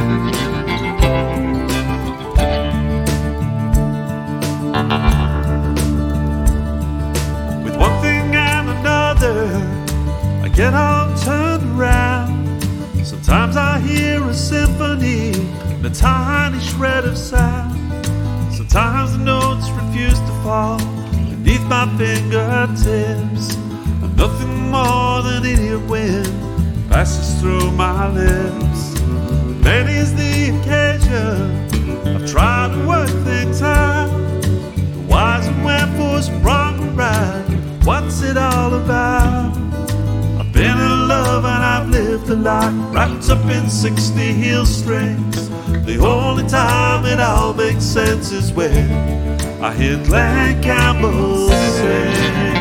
With one thing and another, I get all turned around. Sometimes I hear a symphony in a tiny shred of sound. Sometimes the notes refuse to fall beneath my fingertips, and nothing more than idiot wind passes through my lips. Many's the occasion I've tried to work things out, the whys and wherefores, wrong and right, what's it all about? I've been in love and I've lived a lot, wrapped up in 60 heel strings. The only time it all makes sense is when I hear Glen Campbell sing.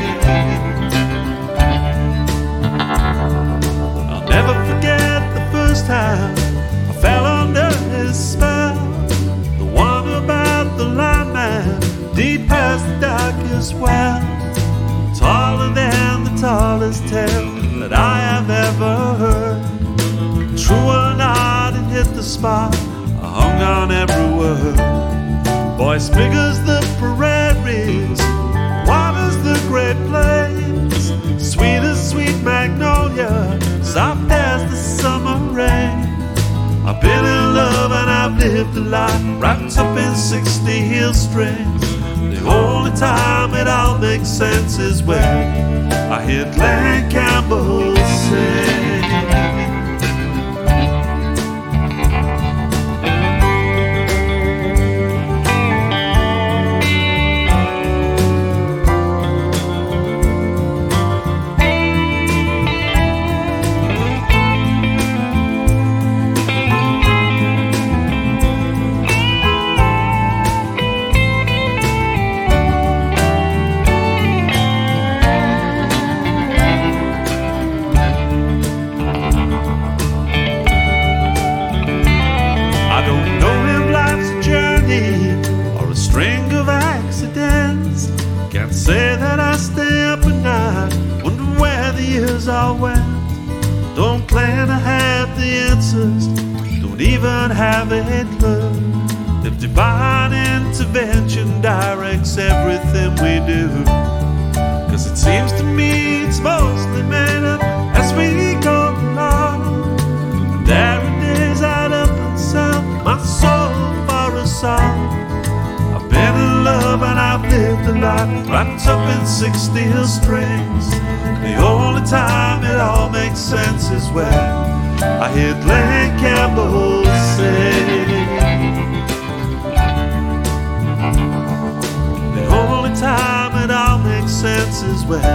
I'll never forget the first time I fell under his spell, the one about the lineman, deep past the darkest well, taller than the tallest tale that I have ever heard. True or not, it hit the spot, I hung on every word. Voice big as the prairies, wide as the great plains, sweet as sweet magnolia, soft as the summer rain. I've been in love and I've lived a lot, wrapped up in 60 heel strings. The only time it all makes sense is when I hear Glen Campbell sing. Or a string of accidents. Can't say that I stay up at night wondering where the years all went. Don't claim to have the answers, don't even have a clue. If divine intervention directs everything we do, 'cause it seems to me it's mostly made up as we go along. There are days I'd up and sell my soul for a song. I've been in love and I've lived a lot, wrapped up in 60 heel strings. The only time it all makes sense is when I hear Glen Campbell sing. The only time it all makes sense is when